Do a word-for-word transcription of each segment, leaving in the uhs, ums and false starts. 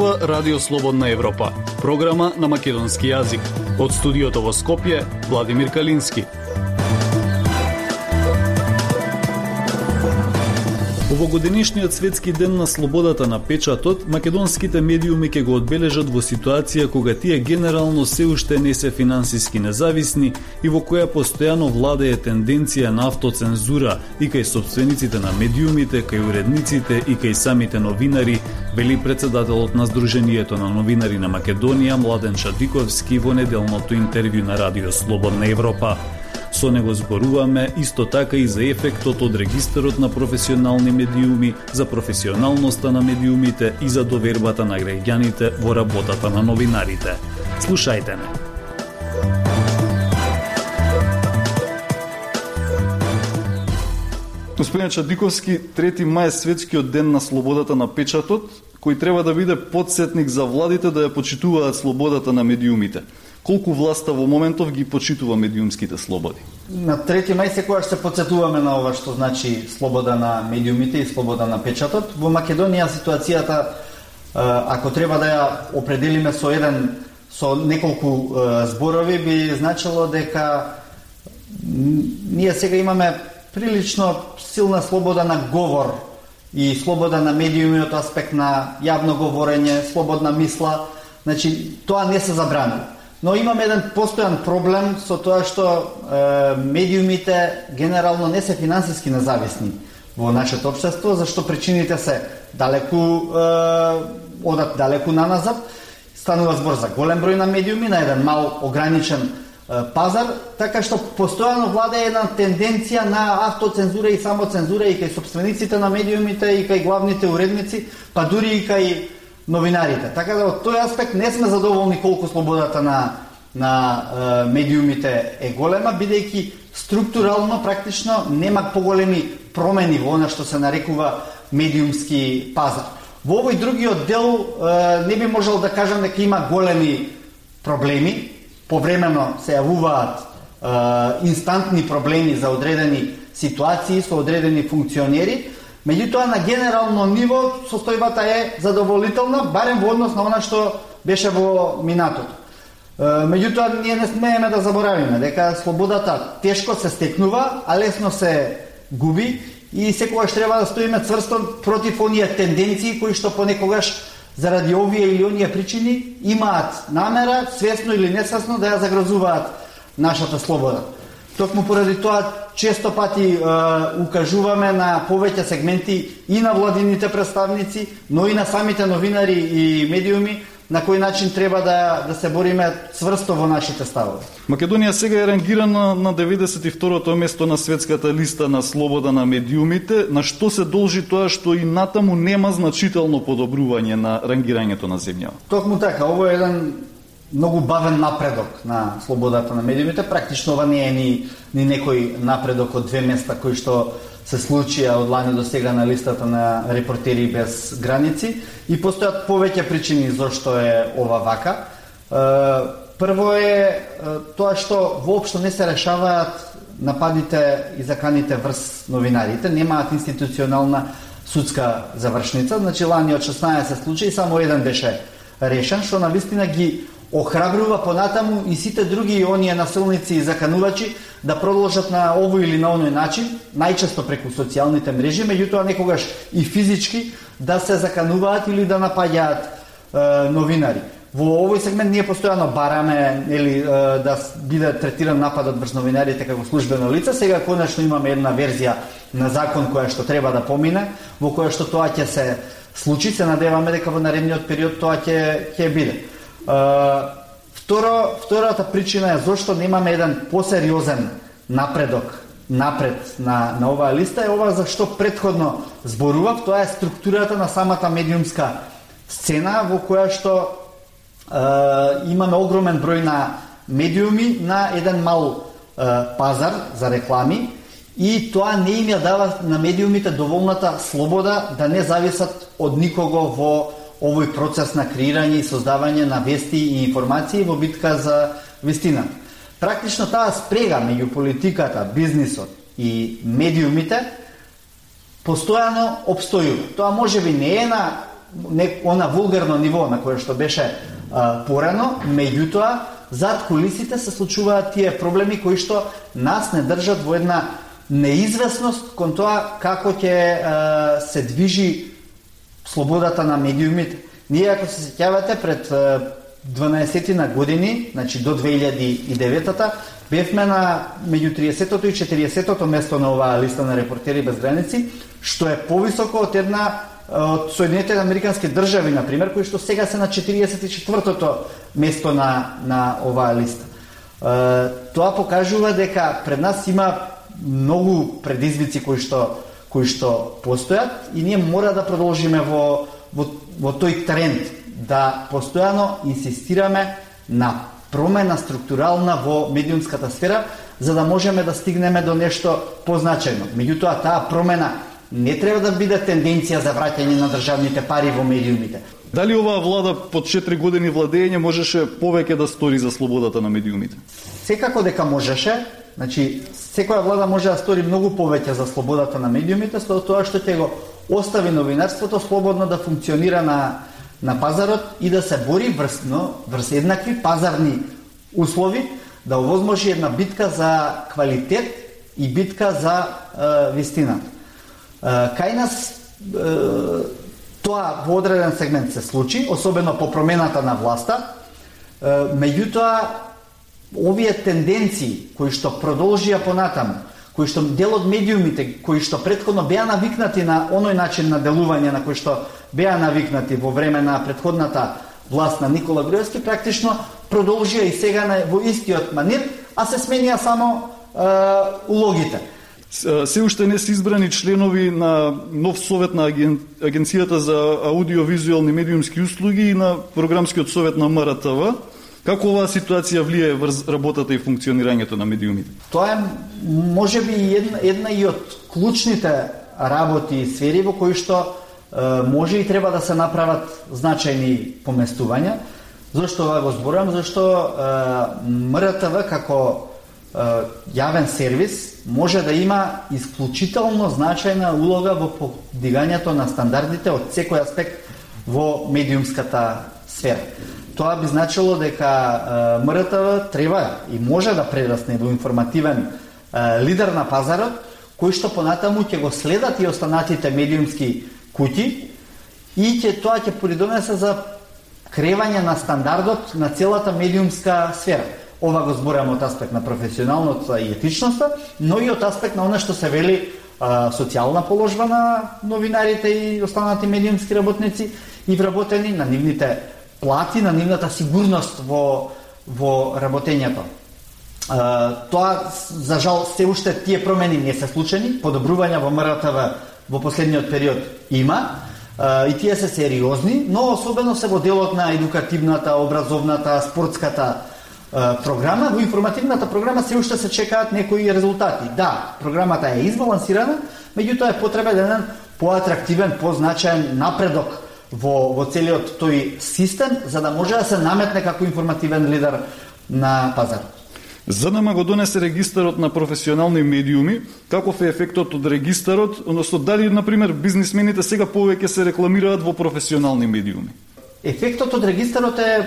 зборува Радио Слободна Европа, програма на македонски јазик. Од студиото во Скопје, Владимир Калински. Овогодинешниот светски ден на слободата на печатот, македонските медиуми ќе го одбележат во ситуација кога тие генерално се уште не се финансиски независни и во која постојано владее тенденција на автоцензура и кај собствениците на медиумите, кај уредниците и кај самите новинари, вели претседателот на Сдруженијето на новинари на Македонија Младен Шадиковски во неделното интервју на Радио Слободна Европа. Со него зборуваме исто така и за ефектот од регистарот на професионални медиуми, за професионалноста на медиумите и за довербата на граѓаните во работата на новинарите. Слушајте ме. Господин Шадиковски, трети мај е светскиот ден на слободата на печатот, кој треба да биде потсетник за владите да ја почитуваат слободата на медиумите. Колку власта во моментов ги почитува медиумските слободи? На трети мај секогаш се потсетуваме на ова што значи слобода на медиумите и слобода на печатот. Во Македонија ситуацијата, ако треба да ја определиме со еден со неколку зборови, би значило дека ние сега имаме прилично силна слобода на говор и слобода на медиуми од аспект на јавно говорење, слободна мисла. Значи, тоа не се забранува. Но имаме еден постојан проблем со тоа што е, медиумите генерално не се финансиски независни во нашето општество, зашто причините се далеку е, одат далеку наназад. Станува збор за голем број на медиуми на еден мал ограничен е, пазар, така што постојано владее една тенденција на автоцензура и самоцензура и кај собствениците на медиумите и кај главните уредници, па дури и кај новинарите. Така да од тој аспект не сме задоволни колку слободата на на е, медиумите е голема, бидејќи структурално практично нема поголеми промени во она што се нарекува медиумски пазар. Во овој другиот дел е, не би можел да кажам дека има големи проблеми, повремено се јавуваат е, инстантни проблеми за одредени ситуации со одредени функционери. Меѓутоа, на генерално ниво, состојбата е задоволителна, барем во однос на она што беше во минатото. Меѓутоа, ние не смееме да заборавиме дека слободата тешко се стекнува, а лесно се губи и секогаш треба да стоиме цврсто против оние тенденции кои што понекогаш заради овие или оние причини имаат намера, свесно или несвесно, да ја загрозуваат нашата слобода. Токму поради тоа често пати е, укажуваме на повеќе сегменти и на владините представници, но и на самите новинари и медиуми на кој начин треба да да се бориме цврсто во нашите ставови. Македонија сега е рангирана на деветдесет и второто место на светската листа на слобода на медиумите. На што се должи тоа што и натаму нема значително подобрување на рангирањето на земјава? Токму така, ово е еден многу бавен напредок на слободата на медиумите. Практично ова не е ни, ни некој напредок од две места кои што се случија од лани до сега на листата на Репортери без граници и постојат повеќе причини зашто е ова вака. Прво е тоа што воопшто не се решаваат нападите и заканите врз новинарите, немаат институционална судска завршница. Значи лани од шеснаесет случаи само еден беше решен, што навистина ги охрабрува понатаму и сите други оние насилници и заканувачи да продолжат на овој или на оној начин, најчесто преку социјалните мрежи, меѓутоа некогаш и физички да се закануваат или да напаѓаат е, новинари. Во овој сегмент ние постојано бараме или е, да биде третиран нападот врз новинарите како службено лице. Сега конечно имаме една верзија на закон која што треба да помине, во која што тоа ќе се случи, се надеваме дека во наредниот период тоа ќе ќе биде. Uh, второ, втората причина е зашто немаме еден посериозен напредок напред на, на оваа листа е ова за што претходно зборував, тоа е структурата на самата медиумска сцена во која што uh, имаме огромен број на медиуми на еден мал uh, пазар за реклами и тоа не им ја дава на медиумите доволната слобода да не зависат од никого во овој процес на креирање и создавање на вести и информации во битка за вистината. Практично таа спрега меѓу политиката, бизнисот и медиумите постојано обстојува. Тоа можеби не е на не, она вулгарно ниво на кое што беше а, порано, меѓутоа зад кулисите се случуваат тие проблеми кои што нас не држат во една неизвестност кон тоа како ќе се движи слободата на медиумите. Ние, ако се сеќавате, пред дванаесет години, значи до две илјади и девета, бевме на меѓу триесетото и четириесетото место на оваа листа на Репортери без граници, што е повисоко од една од Соединетите американски држави, на пример, кои што сега се на четириесет и четвртото место на на оваа листа. Е, тоа покажува дека пред нас има многу предизвици кои што кои што постојат и ние мора да продолжиме во во во тој тренд да постојано инсистираме на промена структурална во медиумската сфера за да можеме да стигнеме до нешто позначајно. Меѓутоа таа промена не треба да биде тенденција за враќање на државните пари во медиумите. Дали оваа влада под четири години владење можеше повеќе да стори за слободата на медиумите? Секако дека можеше, значи секоја влада може да стори многу повеќе за слободата на медиумите, со тоа што ќе го остави новинарството слободно да функционира на на пазарот и да се бори врсно врз еднакви пазарни услови, да овозможи една битка за квалитет и битка за е, вистината. Е, кај нас е, тоа во одреден сегмент се случи, особено по промената на власта, е, меѓутоа овие тенденции кои што продолжија понатаму, кои што дел од медиумите, кои што претходно беа навикнати на оној начин на делување на кој што беа навикнати во време на претходната власт на Никола Груевски, практично продолжија и сега на, во истиот манир, а се сменија само е, улогите. Се уште не се избрани членови на нов совет на аген... Агенцијата за аудиовизуелни медиумски услуги и на програмскиот совет на М Р Т В. Како оваа ситуација влијае врз работата и функционирањето на медиумите? Тоа е можеби една, една и од клучните работи и сфери во кои што е, може и треба да се направат значајни поместувања. Зошто ова го зборам? Зашто е, М Р Т В како е, јавен сервис може да има исклучително значајна улога во подигањето на стандардите од секој аспект во медиумската сфера. Тоа би значило дека М Р Т В треба и може да прерасне во информативен е, лидер на пазарот, кој што понатаму ќе го следат и останатите медиумски куќи и ќе тоа ќе придонесе за кревање на стандардот на целата медиумска сфера. Ова го зборам од аспект на професионалното и етичноста, но и од аспект на она што се вели е, социјална положба на новинарите и останати медиумски работници и вработени на нивните плати, на нивната сигурност во во работењето. Uh, тоа, за жал, се уште тие промени не се случени, подобрувања во М Р Т В во последниот период има, uh, и тие се сериозни, но особено се во делот на едукативната, образовната, спортската uh, програма. Во информативната програма се уште се чекаат некои резултати. Да, програмата е избалансирана, меѓутоа е потребен еден поатрактивен, позначаен напредок во, во целиот тој систем, за да може да се наметне како информативен лидер на пазарот. З Н М го донесе регистарот на професионални медиуми. Каков е ефектот од регистарот, односно дали, например, бизнисмените сега повеќе се рекламираат во професионални медиуми? Ефектот од регистарот е, е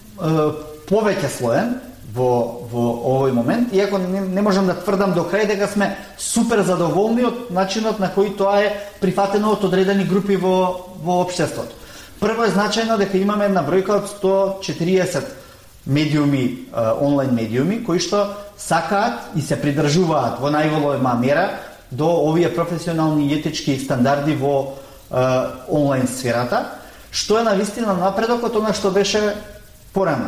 повеќе слоен во, во овој момент, иако не, не можам да тврдам до крај дека сме супер задоволни од начинот на кој тоа е прифатено од одредени групи во, во општеството. Прво е значајно дека имаме една бројка од сто четириесет медиуми, онлайн медиуми, кои што сакаат и се придржуваат во најголема мера до овие професионални и етички стандарди во е, онлайн сферата, што е навистина напредок од она што беше порано.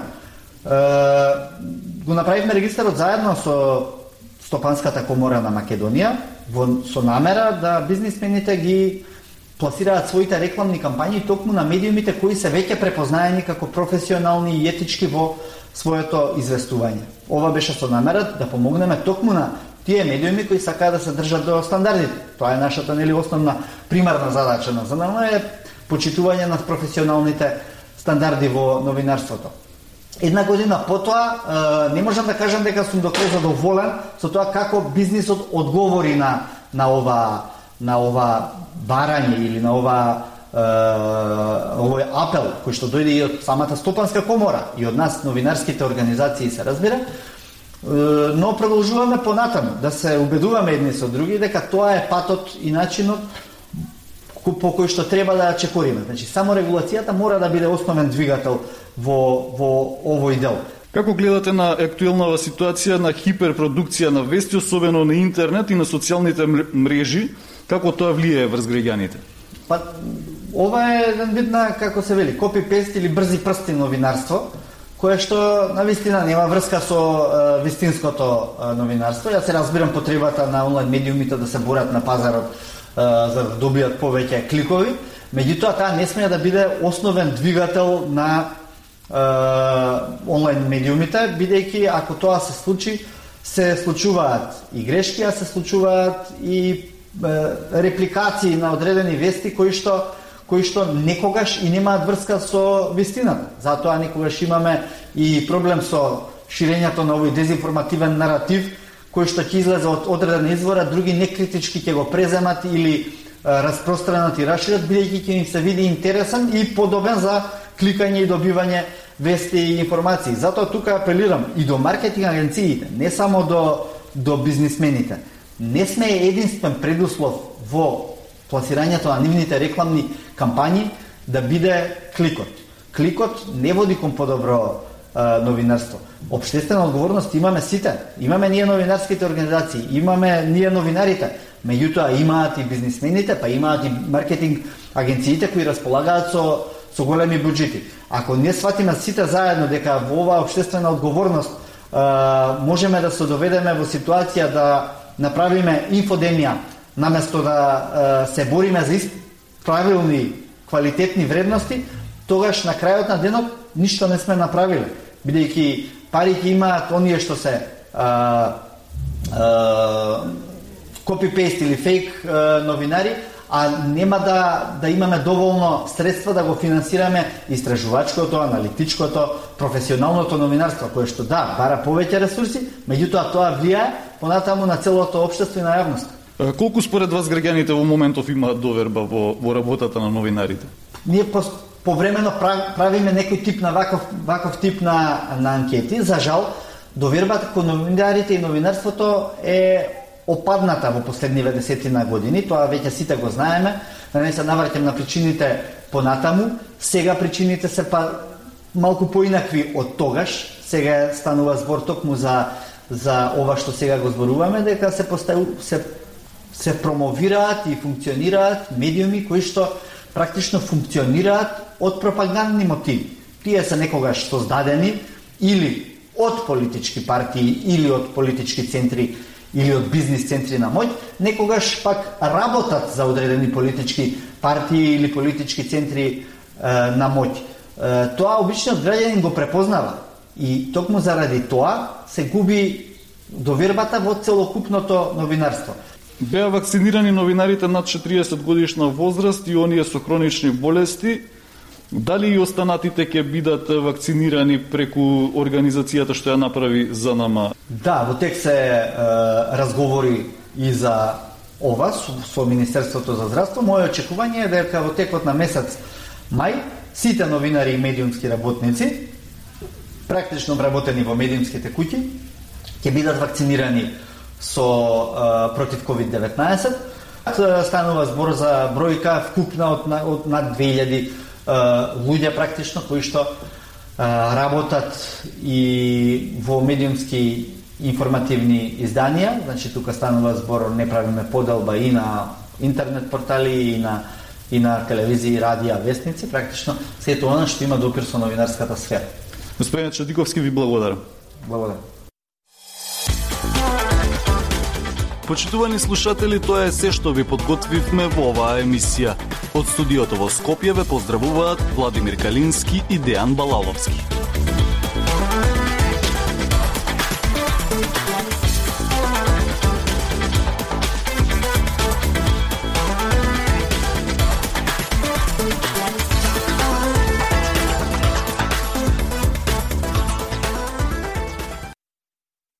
Е, го направивме регистарот заедно со Стопанската комора на Македонија, во, со намера да бизнисмените ги пласираат своите рекламни кампањи токму на медиумите кои се веќе препознаени како професионални и етички во своето известување. Ова беше со намера да помогнеме токму на тие медиуми кои сакаат да се држат до стандардите. Тоа е нашата нели основна примарна задача на за нас е почитување на професионалните стандарди во новинарството. Една година потоа не можам да кажам дека сум до крај задоволен со тоа како бизнисот одговори на на ова на ова барање или на ова овој апел кој што дојде и од самата Стопанска комора и од нас новинарските организации се разбира, но продолжуваме понатаму да се убедуваме едни со други дека тоа е патот и начинот по кој што треба да ја чекориме. Значи само регулацијата мора да биде основен двигател во во овој дел. Како гледате на актуелната ситуација на хиперпродукција на вести, особено на интернет и на социјалните мрежи, како тоа влијае врз граѓаните? Па ова е еден вид на, како се вели, копи-пест или брзи прсти новинарство, кое што навистина нема врска со е, вистинското е, новинарство. Јас се разбирам потребата на онлайн медиумите да се борат на пазарот е, за да добијат повеќе кликови, меѓутоа таа не смее да биде основен двигател на е, онлайн медиумите, бидејќи ако тоа се случи, се случуваат и грешки, а се случуваат и е, репликации на одредени вести кои што кои што некогаш и немаат врска со вистината. Затоа некогаш имаме и проблем со ширењето на овој дезинформативен наратив, кој што ќе излезе од одредени извора, други некритички ќе го преземат или е, распространат и расшират, бидејќи ќе им се види интересен и подобен за кликање и добивање вести и информации. Затоа тука апелирам и до маркетинг агенциите, не само до, до бизнисмените. Не сме единствен предуслов во пласирањето на нивните рекламни кампањи да биде кликот. Кликот не води кон подобро е, новинарство. Обштествена одговорност имаме сите. Имаме ние новинарските организации, имаме ние новинарите. Меѓутоа имаат и бизнисмените, па имаат и маркетинг агенциите кои располагаат со, со големи буџети. Ако не сватиме сите заедно дека во оваа обштествена одговорност е, можеме да се доведеме во ситуација да направиме инфодемија, наместо да е, се бориме за правилни, квалитетни вредности, тогаш на крајот на денот ништо не сме направиле. Бидејќи пари ќе имаат оние што се копи-пейст или фейк е, новинари, а нема да, да имаме доволно средства да го финансираме истражувачкото, аналитичкото, професионалното новинарство, кое што да, бара повеќе ресурси, меѓутоа тоа влијае понатаму на целото општество и на јавност. Колку според вас граѓаните во моментов имаат доверба во, во работата на новинарите? Ние по, повремено правиме некој тип на ваков, ваков тип на, на анкети. За жал, довербата кон новинарите и новинарството е опадната во последниве десетина години. Тоа веќе сите го знаеме. Да не се навраќам на причините понатаму. Сега причините се па малку поинакви од тогаш. Сега станува збор токму за, за ова што сега го зборуваме, дека се постави, се се промовираат и функционираат медиуми кои што практично функционираат од пропагандни мотиви. Тие се некогаш создадени или од политички партии, или од политички центри, или од бизнис центри на моќ, некогаш пак работат за одредени политички партии или политички центри е, на моќ. Е, тоа обичниот граѓанин го препознава и токму заради тоа се губи довербата во целокупното новинарство. Беа вакцинирани новинарите над четириесет годишна возраст и оние со хронични болести. Дали и останатите ќе бидат вакцинирани преку организацијата што ја направи ЗНМ? Да, во тек се е, разговори и за ова со, со Министерството за здравство. Моје очекување е дека во текот на месец мај сите новинари и медиумски работници, практично вработени во медиумските куќи, ќе бидат вакцинирани со а, против ковид деветнаесет. Станува збор за бројка вкупна од, од над две илјади а, луѓе практично кои што а, работат и во медиумски информативни изданија. Значи тука станува збор, не правиме поделба и на интернет портали и на и на телевизија, радија, вестници, практично сето она што има допир со новинарската сфера. Господин Чадиковски, ви благодарам. Благодарам. Почитувани слушатели, тоа е се што ви подготвивме во оваа емисија. Од студиото во Скопје ве поздравуваат Владимир Калински и Дејан Балаловски.